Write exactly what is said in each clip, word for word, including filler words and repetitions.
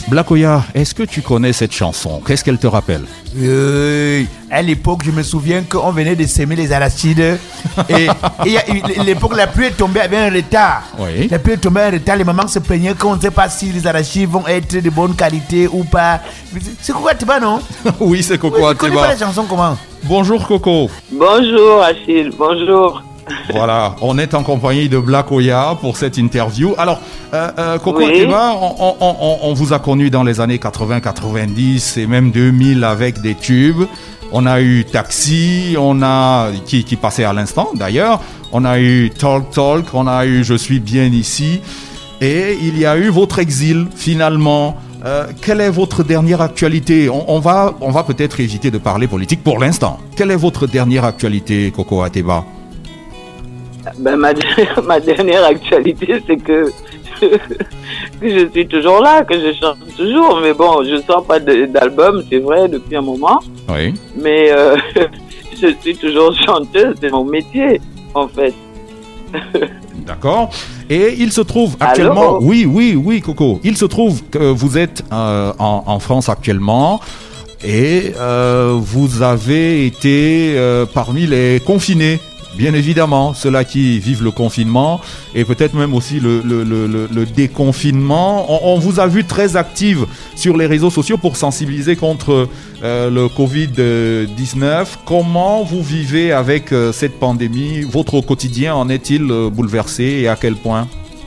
Black Oya, est-ce que tu connais cette chanson? Qu'est-ce qu'elle te rappelle? Euh, à l'époque, je me souviens qu'on venait de s'aimer les arachides. Et, et à l'époque, la pluie est tombée avec un retard. Oui. La pluie est tombée avec un retard. Les mamans se plaignaient qu'on ne sait pas si les arachides vont être de bonne qualité ou pas. C'est Coco Atiba, non? Oui, c'est Coco oui, Atiba. Tu connais pas la chanson comment? Bonjour Coco. Bonjour Achille, bonjour. Voilà, on est en compagnie de Black Oya pour cette interview. Alors, euh, euh, Coco Oui. Atiba, on, on, on, on vous a connu dans les années quatre-vingts quatre-vingt-dix et même deux mille avec des tubes. On a eu Taxi, on a qui, qui passait à l'instant d'ailleurs. On a eu Talk Talk, on a eu Je suis bien ici. Et il y a eu votre exil finalement. Euh, quelle est votre dernière actualité? on, on va, on va peut-être éviter de parler politique pour l'instant. Quelle est votre dernière actualité, Coco Atiba? Ben, ma, ma dernière actualité, c'est que, que je suis toujours là, que je chante toujours. Mais bon, je ne sors pas de, d'album, c'est vrai, depuis un moment. Oui. Mais euh, je suis toujours chanteuse, c'est mon métier, en fait. D'accord. Et il se trouve actuellement... Allô? Oui, oui, oui, Coco. Il se trouve que vous êtes euh, en, en France actuellement et euh, vous avez été euh, parmi les confinés. Bien évidemment, ceux-là qui vivent le confinement et peut-être même aussi le, le, le, le, le déconfinement. On, on vous a vu très active sur les réseaux sociaux pour sensibiliser contre euh, le covid dix-neuf. Comment vous vivez avec euh, cette pandémie? Votre quotidien en est-il euh, bouleversé et à quel point?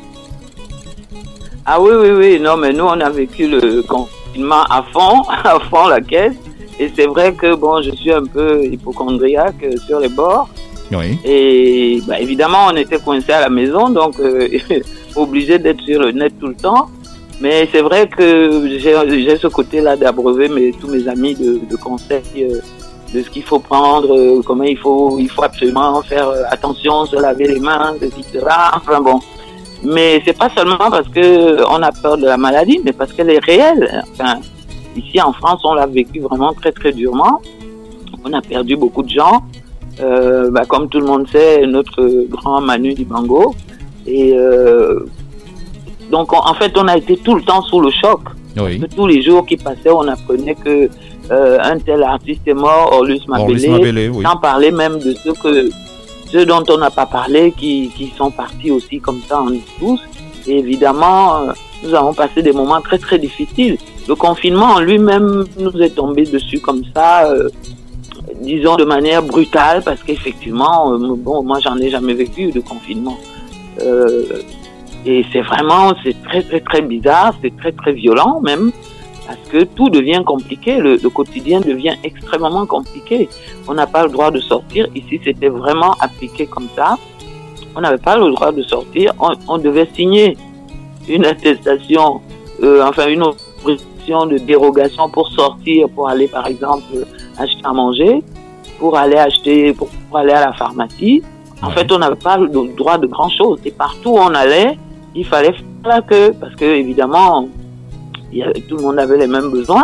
Ah oui, oui, oui. Non, mais nous, on a vécu le confinement à fond, à fond la caisse. Et c'est vrai que, bon, je suis un peu hypochondriaque sur les bords. Oui. Et bah, évidemment, on était coincés à la maison, donc euh, obligé d'être sur le net tout le temps. Mais c'est vrai que j'ai, j'ai ce côté-là d'abreuver mes, tous mes amis de, de conseils, euh, de ce qu'il faut prendre, euh, comment il faut, il faut absolument faire euh, attention, se laver les mains, et cetera. Enfin bon. Mais c'est pas seulement parce que on a peur de la maladie, mais parce qu'elle est réelle. Enfin, ici en France, on l'a vécu vraiment très très durement. On a perdu beaucoup de gens. Euh, bah, comme tout le monde sait, notre grand Manu Dibango. Et euh, donc, on, en fait, on a été tout le temps sous le choc. Oui. Parce que tous les jours qui passaient, on apprenait que euh, un tel artiste est mort, Orlus Orlus Mabélé, oui. sans parler même de ceux que ceux dont on n'a pas parlé, qui, qui sont partis aussi comme ça en tous. Et évidemment, euh, nous avons passé des moments très très difficiles. Le confinement en lui-même nous est tombé dessus comme ça. Euh, disons de manière brutale, parce qu'effectivement, euh, bon, moi j'en ai jamais vécu de confinement. Euh, et c'est vraiment, c'est très très très bizarre, c'est très très violent même, parce que tout devient compliqué, le, le quotidien devient extrêmement compliqué. On n'a pas le droit de sortir, ici c'était vraiment appliqué comme ça. On n'avait pas le droit de sortir, on, on devait signer une attestation, euh, enfin une autorisation de dérogation pour sortir, pour aller par exemple acheter à manger, pour aller acheter, pour, pour aller à la pharmacie. En ouais. fait, on n'avait pas le droit de grand chose. Et partout où on allait, il fallait faire la queue, parce que évidemment, il y avait, tout le monde avait les mêmes besoins.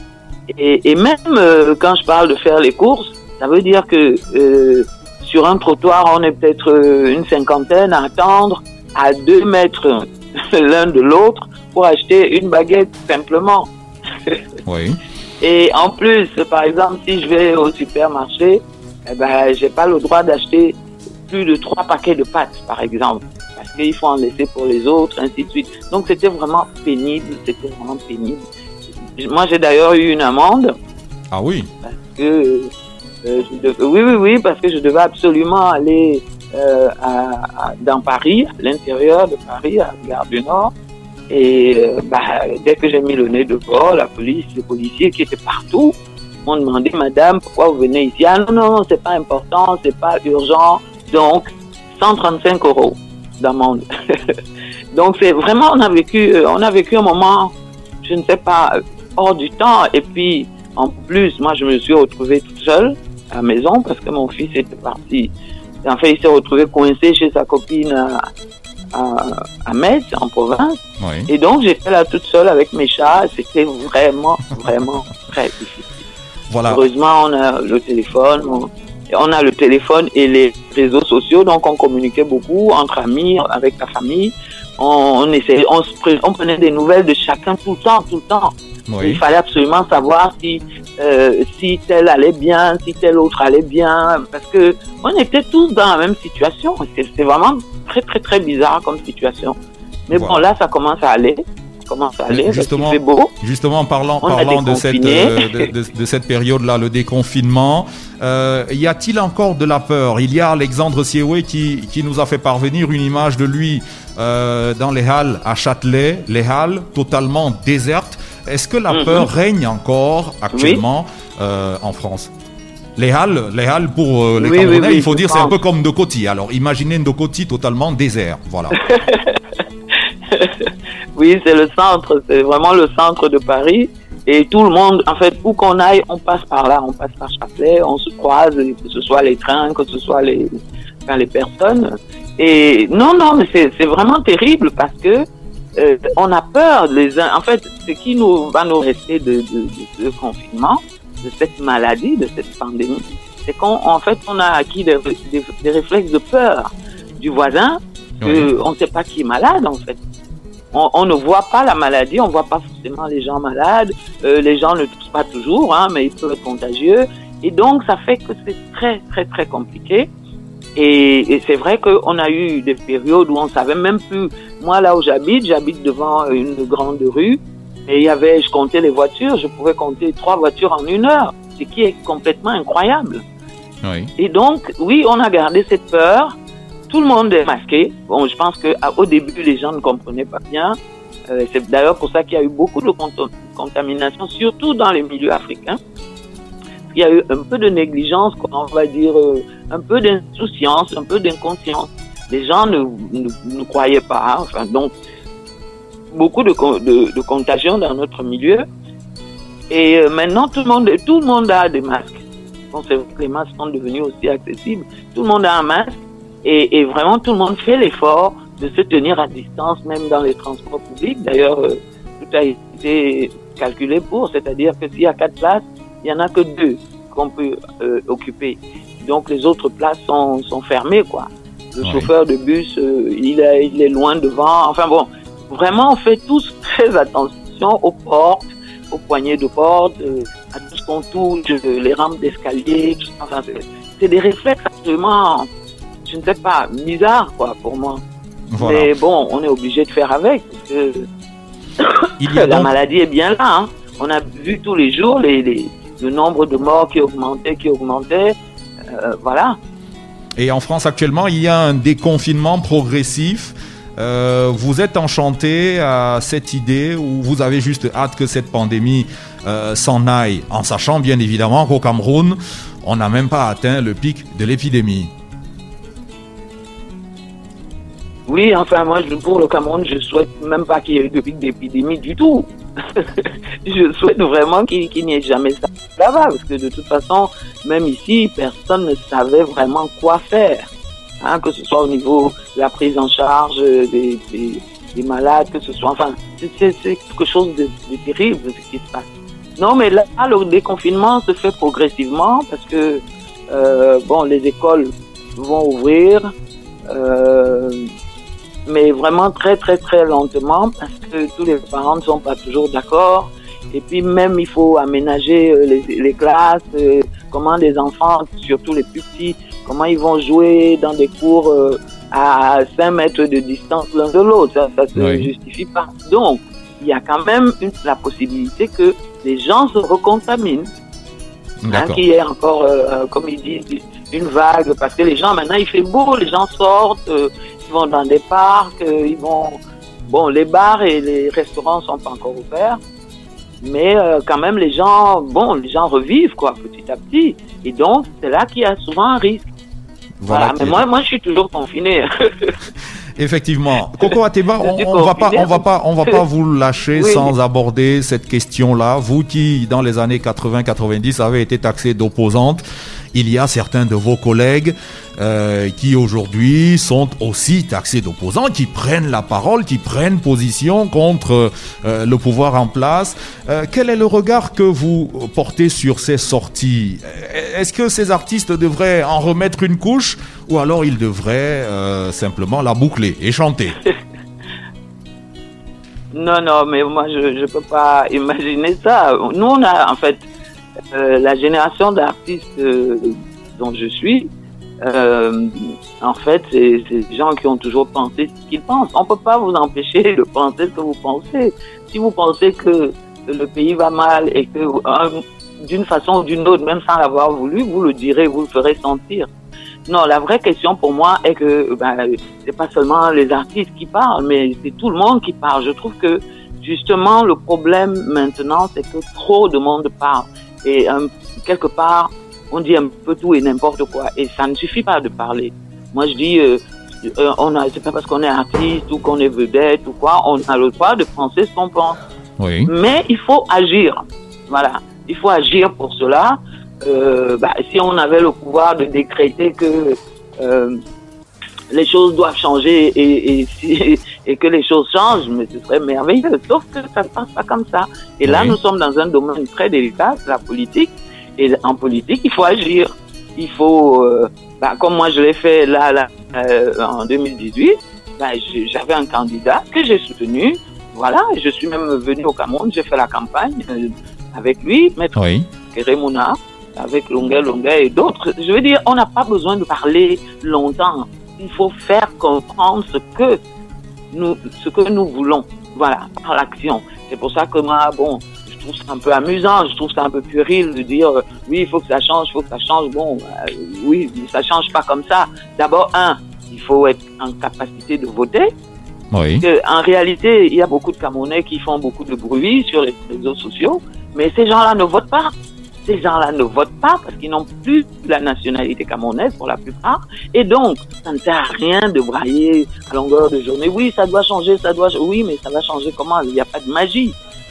Et, et même euh, quand je parle de faire les courses, ça veut dire que euh, sur un trottoir, on est peut-être euh, une cinquantaine à attendre à deux mètres l'un de l'autre pour acheter une baguette simplement. Oui. Et en plus, par exemple, si je vais au supermarché, eh ben, j'ai pas le droit d'acheter plus de trois paquets de pâtes, par exemple, parce qu'il faut en laisser pour les autres, ainsi de suite. Donc, c'était vraiment pénible, c'était vraiment pénible. Moi, j'ai d'ailleurs eu une amende. Ah oui. Parce que, euh, je devais, oui, oui, oui, parce que je devais absolument aller euh, à, à, dans Paris, à l'intérieur de Paris, à la Gare du Nord. Et euh, bah, dès que j'ai mis le nez dehors, la police, les policiers qui étaient partout m'ont demandé, madame, pourquoi vous venez ici? Ah non, non, non, c'est pas important, c'est pas urgent. Donc, cent trente-cinq euros d'amende. Donc, c'est vraiment, on a vécu, on a vécu un moment, je ne sais pas, hors du temps. Et puis, en plus, moi, je me suis retrouvée toute seule à la maison parce que mon fils était parti. En fait, il s'est retrouvé coincé chez sa copine à, à, à Metz, en province. Oui. Et donc, j'étais là toute seule avec mes chats. C'était vraiment, vraiment très difficile. Voilà. Heureusement, on a le téléphone. On, on a le téléphone et les réseaux sociaux. Donc, on communiquait beaucoup entre amis, avec la famille, on, on essayait, on, se pre- on prenait des nouvelles de chacun tout le temps, tout le temps. Oui. Il fallait absolument savoir si, euh, si tel allait bien, si tel autre allait bien, parce que on était tous dans la même situation. C'est, c'est vraiment très, très, très bizarre comme situation. Mais voilà. Bon, là, ça commence à aller. Ça commence à aller, justement, parce qu'il fait beau. Justement, parlant, parlant de, cette, euh, de, de, de cette période-là, le déconfinement, euh, y a-t-il encore de la peur? Il y a Alexandre Siewé qui, qui nous a fait parvenir une image de lui euh, dans les halles à Châtelet, les halles totalement désertes. Est-ce que la mm-hmm. peur règne encore actuellement oui. euh, en France? Les halles, les halles pour euh, les oui, Camerounais, oui, oui, il faut dire, pense. C'est un peu comme Ndokoti. Alors, imaginez Ndokoti totalement désert, voilà. Oui, c'est le centre, c'est vraiment le centre de Paris. Et tout le monde, en fait, où qu'on aille, on passe par là, on passe par Châtelet, on se croise, que ce soit les trains, que ce soit les, enfin, les personnes. Et non, non, mais c'est, c'est vraiment terrible parce que Euh, on a peur, les uns. En fait, ce qui nous va nous rester de, de, de ce confinement, de cette maladie, de cette pandémie, c'est qu'en en fait, on a acquis des, des, des réflexes de peur du voisin, que oui. on ne sait pas qui est malade, en fait. On, on ne voit pas la maladie, on ne voit pas forcément les gens malades, euh, les gens ne toussent pas toujours, hein, mais ils peuvent être contagieux. Et donc, ça fait que c'est très, très, très compliqué. Et, et c'est vrai qu'on a eu des périodes où on savait même plus. Moi, là où j'habite, j'habite devant une grande rue et il y avait, je comptais les voitures, je pouvais compter trois voitures en une heure, ce qui est complètement incroyable. Oui. Et donc, oui, on a gardé cette peur. Tout le monde est masqué. Bon, je pense qu'au début, les gens ne comprenaient pas bien. Euh, c'est d'ailleurs pour ça qu'il y a eu beaucoup de cont- contamination, surtout dans les milieux africains. Il y a eu un peu de négligence, on va dire, euh, un peu d'insouciance, un peu d'inconscience. Les gens ne, ne, ne croyaient pas. Enfin, donc, beaucoup de, de, de contagion dans notre milieu. Et euh, maintenant, tout le monde, tout le monde a des masques. Bon, c'est vrai que les masques sont devenus aussi accessibles. Tout le monde a un masque. Et, et vraiment, tout le monde fait l'effort de se tenir à distance, même dans les transports publics. D'ailleurs, euh, tout a été calculé pour. C'est-à-dire que s'il y a quatre places, il n'y en a que deux qu'on peut euh, occuper. Donc, les autres places sont, sont fermées, quoi. Le oui. chauffeur de bus, euh, il, est, il est loin devant. Enfin bon, vraiment, on fait tous très attention aux portes, aux poignées de porte, euh, à tout ce qu'on touche, euh, les rampes d'escalier. Enfin, c'est, c'est des réflexes absolument, je ne sais pas, bizarres, quoi, pour moi. Voilà. Mais bon, on est obligé de faire avec, parce que il y a la donc... maladie est bien là. Hein. On a vu tous les jours les... les le nombre de morts qui augmentait, qui augmentait, euh, voilà. Et en France actuellement, il y a un déconfinement progressif. Euh, vous êtes enchanté à cette idée ou vous avez juste hâte que cette pandémie euh, s'en aille, en sachant bien évidemment qu'au Cameroun, on n'a même pas atteint le pic de l'épidémie? Oui, enfin moi, pour le Cameroun, je souhaite même pas qu'il y ait eu de pic d'épidémie du tout. Je souhaite vraiment qu'il, qu'il n'y ait jamais ça là-bas, parce que de toute façon, même ici, personne ne savait vraiment quoi faire. Hein, que ce soit au niveau de la prise en charge des, des, des malades, que ce soit... Enfin, c'est, c'est, c'est quelque chose de, de terrible, ce qui se passe. Non, mais là, le déconfinement se fait progressivement, parce que, euh, bon, les écoles vont ouvrir... Euh, mais vraiment très très très lentement parce que tous les parents ne sont pas toujours d'accord et puis même il faut aménager les, les classes, euh, comment les enfants, surtout les plus petits, comment ils vont jouer dans des cours euh, à cinq mètres de distance l'un de l'autre, ça, ça se oui. justifie pas. Donc il y a quand même une, la possibilité que les gens se recontaminent, hein, qu'il y ait encore, euh, comme ils disent, une vague, parce que les gens maintenant il fait beau, les gens sortent, euh, ils vont dans des parcs, euh, ils vont... Bon, les bars et les restaurants sont pas encore ouverts, mais euh, quand même les gens, bon, les gens revivent quoi, petit à petit, et donc c'est là qu'il y a souvent un risque. Voilà. voilà. Mais moi, moi, je suis toujours confiné. Effectivement, Coco Ateba, on, on va pas, on va pas, on va pas vous lâcher oui. sans aborder cette question-là. Vous qui, dans les années quatre-vingts quatre-vingt-dix, avez été taxée d'opposante, il y a certains de vos collègues euh, qui aujourd'hui sont aussi taxés d'opposants, qui prennent la parole, qui prennent position contre euh, le pouvoir en place. Euh, quel est le regard que vous portez sur ces sorties? Est-ce que ces artistes devraient en remettre une couche ou alors ils devraient euh, simplement la boucler et chanter? Non, non, mais moi, je ne peux pas imaginer ça. Nous, on a, en fait, euh, la génération d'artistes euh, dont je suis, euh, en fait, c'est des gens qui ont toujours pensé ce qu'ils pensent. On ne peut pas vous empêcher de penser ce que vous pensez. Si vous pensez que le pays va mal et que, euh, d'une façon ou d'une autre, même sans l'avoir voulu, vous le direz, vous le ferez sentir. Non, la vraie question pour moi est que ben, c'est pas seulement les artistes qui parlent, mais c'est tout le monde qui parle. Je trouve que justement le problème maintenant, c'est que trop de monde parle et euh, quelque part on dit un peu tout et n'importe quoi et ça ne suffit pas de parler. Moi je dis, euh, euh, on a, c'est pas parce qu'on est artiste ou qu'on est vedette ou quoi, on a le droit de penser ce qu'on pense. Oui. Mais il faut agir. Voilà, il faut agir pour cela. Euh, bah, si on avait le pouvoir de décréter que euh, les choses doivent changer et, et, si, et que les choses changent, mais ce serait merveilleux. Sauf que ça ne se passe pas comme ça. Et là, oui. Nous sommes dans un domaine très délicat, la politique. Et en politique, il faut agir. Il faut, euh, bah, comme moi je l'ai fait là, là euh, en deux mille dix-huit, bah, j'avais un candidat que j'ai soutenu. Voilà, je suis même venu au Cameroun, j'ai fait la campagne euh, avec lui, Maître oui. Keremouna, avec Longuet, Longuet et d'autres. Je veux dire, on n'a pas besoin de parler longtemps. Il faut faire comprendre ce que nous, ce que nous voulons. Voilà, par l'action. C'est pour ça que moi, bon, je trouve ça un peu amusant, je trouve ça un peu puéril de dire, euh, oui, il faut que ça change, il faut que ça change. Bon, euh, oui, ça change pas comme ça. D'abord, un, il faut être en capacité de voter. Oui. Parce que, en réalité, il y a beaucoup de Camerounais qui font beaucoup de bruit sur les réseaux sociaux, mais ces gens-là ne votent pas. Ces gens-là ne votent pas parce qu'ils n'ont plus la nationalité camerounaise pour la plupart. Et donc, ça ne sert à rien de brailler à longueur de journée. Oui, ça doit changer, ça doit... Oui, mais ça va changer comment? Il n'y a pas de magie.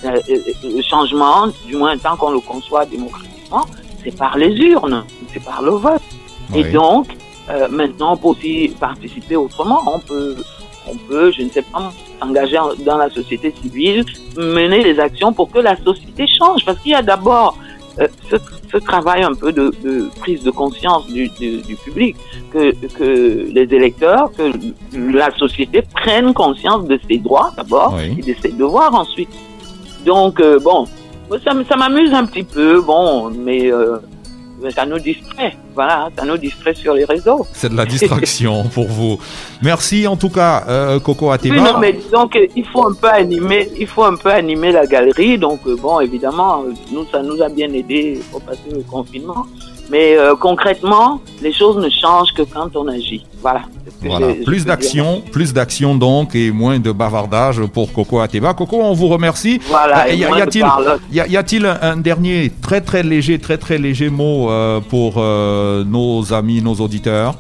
Le changement, du moins tant qu'on le conçoit démocratiquement, c'est par les urnes, c'est par le vote. Oui. Et donc, euh, maintenant, on peut aussi participer autrement. On peut, on peut, je ne sais pas, s'engager dans la société civile, mener des actions pour que la société change. Parce qu'il y a d'abord... Euh, ce, ce travail un peu de, de prise de conscience du, du, du public, que, que les électeurs, que la société prenne conscience de ses droits d'abord oui. et de ses devoirs ensuite. Donc euh, bon, ça, ça m'amuse un petit peu, bon, mais euh, ça nous distrait, voilà, ça nous distrait sur les réseaux. C'est de la distraction pour vous. Merci en tout cas, euh, Coco Ateba. Oui, non, mais donc il faut un peu animer, il faut un peu animer la galerie. Donc euh, bon, évidemment, nous ça nous a bien aidé pour passer le confinement. Mais euh, concrètement, les choses ne changent que quand on agit. Voilà. Voilà. Plus d'action, plus d'action donc et moins de bavardage pour Coco Ateba. Coco, on vous remercie. Voilà. Euh, y, a, y a-t-il, y, a, y a-t-il un, un dernier très très léger, très très léger mot euh, pour euh, nos amis, nos auditeurs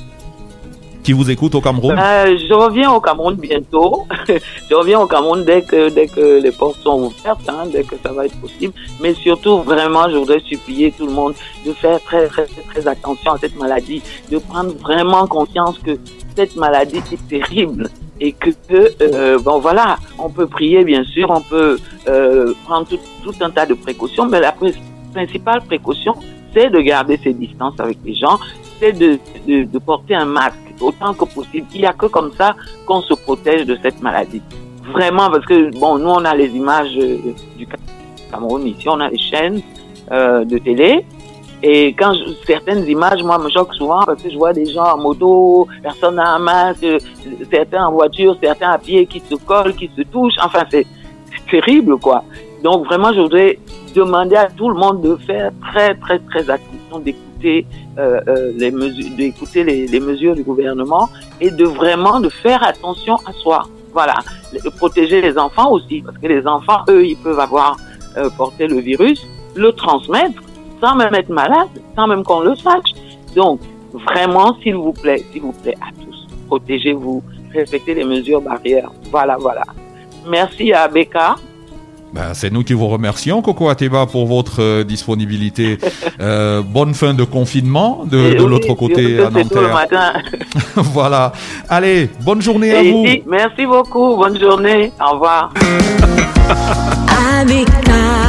qui vous écoutent au Cameroun? euh, Je reviens au Cameroun bientôt. Je reviens au Cameroun dès que, dès que les portes sont ouvertes, hein, dès que ça va être possible. Mais surtout, vraiment, je voudrais supplier tout le monde de faire très, très, très attention à cette maladie, de prendre vraiment conscience que cette maladie est terrible et que, euh, bon voilà, on peut prier, bien sûr, on peut euh, prendre tout, tout un tas de précautions, mais la pr- principale précaution, c'est de garder ses distances avec les gens, c'est de, de, de porter un masque autant que possible. Il n'y a que comme ça qu'on se protège de cette maladie. Vraiment, parce que, bon, nous, on a les images euh, du Cameroun ici, on a les chaînes euh, de télé. Et quand je, certaines images, moi, me choquent souvent parce que je vois des gens en moto, personne n'a un masque, euh, certains en voiture, certains à pied qui se collent, qui se touchent. Enfin, c'est, c'est terrible, quoi. Donc, vraiment, je voudrais demander à tout le monde de faire très, très, très attention, d'écouter euh, euh, les mesures, d'écouter les, les mesures du gouvernement et de vraiment de faire attention à soi. Voilà, de protéger les enfants aussi, parce que les enfants, eux, ils peuvent avoir euh, porté le virus, le transmettre sans même être malade, sans même qu'on le sache. Donc, vraiment, s'il vous plaît, s'il vous plaît à tous, protégez-vous, respectez les mesures barrières. Voilà, voilà. Merci à Becca. Ben, c'est nous qui vous remercions, Coco Ateba, pour votre euh, disponibilité. Euh, bonne fin de confinement de, de oui, l'autre côté à Nanterre. Le matin. Voilà. Allez, bonne journée Et à vous. Ici, merci beaucoup. Bonne journée. Au revoir.